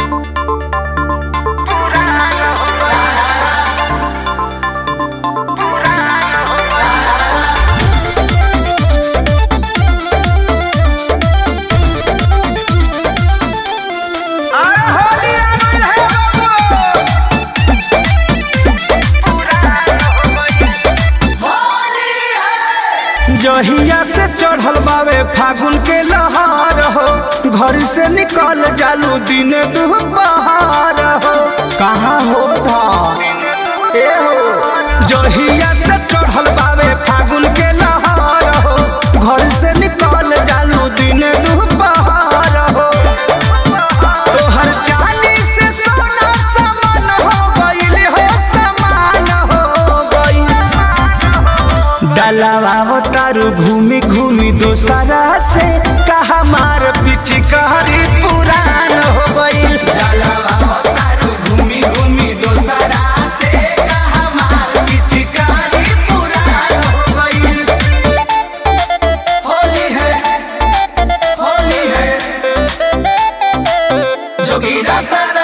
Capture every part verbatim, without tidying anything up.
जहिया से चढ़ल बावे फागुन के लहार हो, घर से निकल जालू दिन दुपहर हो। कहाँ हो था ए हो, जहिया से चढ़ल बावे फागुन के लहार हो, घर से निकल जालू दिन दुपहर हो। तोहर चांदी से सोना समान हो गइल हो, समान हो गइल। डलावा तारू घूमी घूमी दोसरा से, कहा मार पिचकारी पुरान हो गइल। डलावा तारू घूमी घूमी दोसरा से, कहा मार पिचकारी पुरान हो गइल। होली है होली है जोगीरा सारा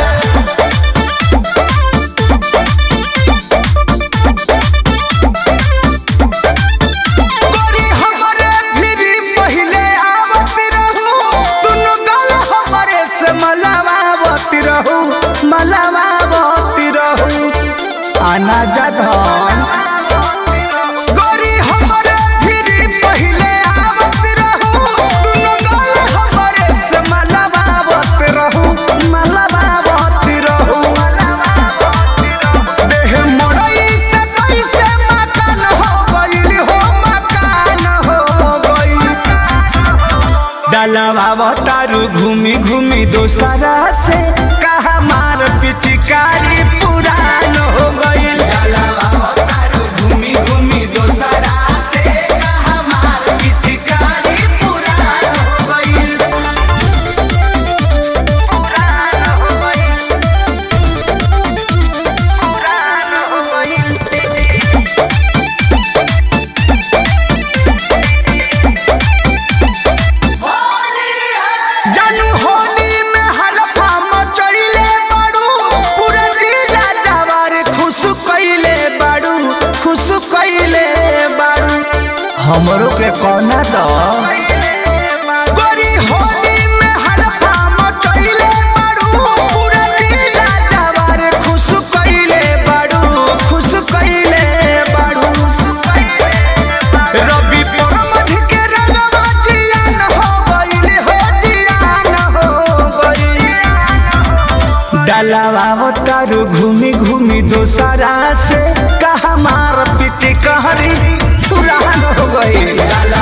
आना जधन गोरी हमरे फिरी पहिले आवत रहू, दुनो गल हमरे से मलबावत रहू, मलबावत रहू। देह मोरई से कैसे मकान हो गइल हो, मकान हो गइल। डलवा तारू घूमी घूमी दोसरा से, कहा मार पिचकारी पुरान हो गइल। डलवा तारू घूमी घूमी दोसरा से, कहा मार पिचकारी पुरान हो गइल। पुरान हो गइल, पुरान हो गइल। जानू होली में हलफा मचइले बाड़ू, पूरा जिला जवार खुश कइले बाड़ू, खुश कइले बाड़ू। हमरो के कोना द गोरी होली में हलफा मचइले बाड़ू, पूरा जिला जवार खुश कइले बाड़ू, खुश कइले बाड़ू। रवि परमध के रंगवा जियान हो गइल हो, जियान हो गइल। डलवा तारू घूमी घूमी दोसरा से, कहा मार पिचकारी पुरान हो गइल।